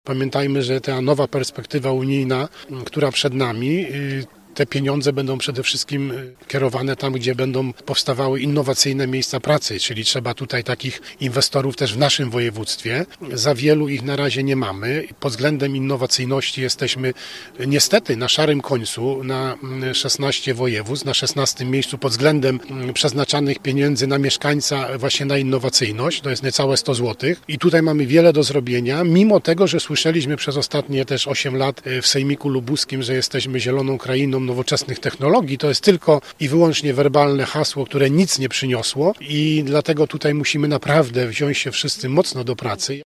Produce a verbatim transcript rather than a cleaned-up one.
Pamiętajmy, że ta nowa perspektywa unijna, która przed nami, te pieniądze będą przede wszystkim kierowane tam, gdzie będą powstawały innowacyjne miejsca pracy, czyli trzeba tutaj takich inwestorów też w naszym województwie. Za wielu ich na razie nie mamy. Pod względem innowacyjności jesteśmy niestety na szarym końcu na szesnaście województw, na szesnastym miejscu pod względem przeznaczanych pieniędzy na mieszkańca właśnie na innowacyjność. To jest niecałe sto złotych i tutaj mamy wiele do zrobienia, mimo tego, że słyszeliśmy przez ostatnie też osiem lat w Sejmiku Lubuskim, że jesteśmy zieloną krainą nowoczesnych technologii. To jest tylko i wyłącznie werbalne hasło, które nic nie przyniosło i dlatego tutaj musimy naprawdę wziąć się wszyscy mocno do pracy.